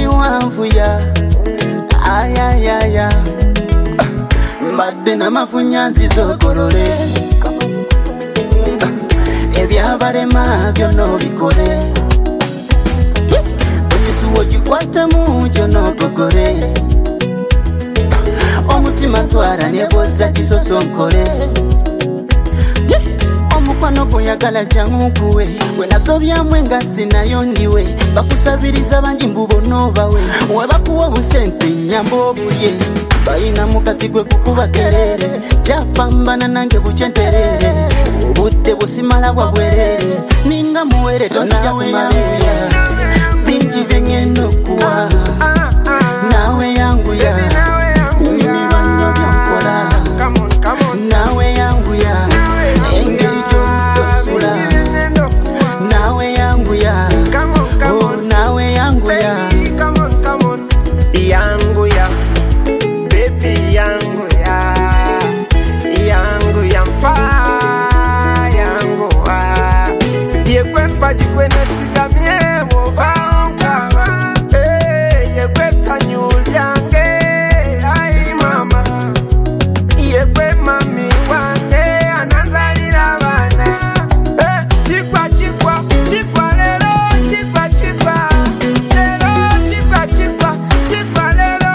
biwanvuya ayayaya mbadde n'amafunyanzi zogolole ebyabalema byonna bikole emisuwo gikwatamu gyonna ogogole omutima twala neboza kisosonkole omukwano guyagala jangu kuwe wenasobyamu engasi nayo ndiwe bakusabiriza bangi mbubonobawe webakuwa obusente nyamba obulye bayina mukati gwe kukuba kerere kyapambana nange bukyenterere obudde busimala bwabwerere ninga muwere tonzija kumalera bingi byengenda okuwa nawe yanguya mibanyo byonkola nawe yanguya engeri gy'omutosula nawe yanguya nawe yanguya yanguya baby yanguya yanguya mfa yanguwa yekwe mpaji kwe nesigamye muvankaba yekwe sanyu lyange ai mama yekwe mami wange ananzalira abana chikwa chikwa chikwa lero chikwa chikwa lero chikwa chikwa chikwa lero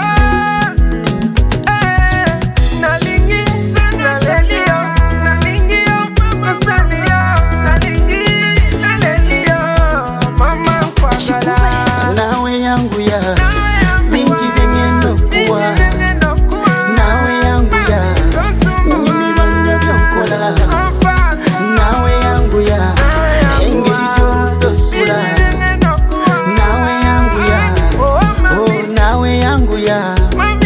nalingi sana lelio nalingio mama salio nalingi nalelio mama kwagala nawe yanguya bingi byengenda okuwa nawe yanguya mibanyo byonkola nawe yanguya engeri gy'olutosula nawe yanguya nawe yanguya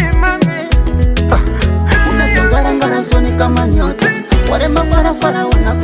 unavyongarangara soni kama nyota walema farafara